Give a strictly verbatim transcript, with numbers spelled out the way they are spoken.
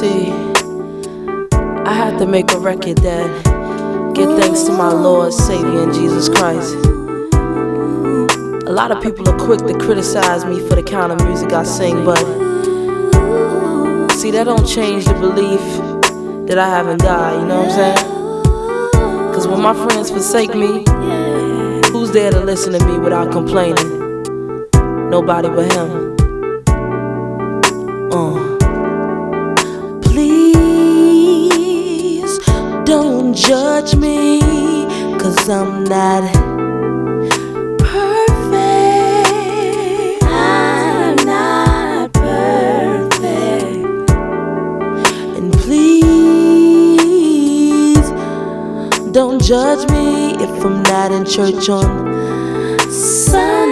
See, I had to make a record that give thanks to my Lord, Savior, and Jesus Christ. A lot of people are quick to criticize me for the kind of music I sing, but see, that don't change the belief that I haven't died, you know what I'm saying? Cause when my friends forsake me, who's there to listen to me without complaining? Nobody but him. Uh. Please don't judge me, cause I'm not perfect. I'm not perfect. And please don't judge me if I'm not in church on Sunday.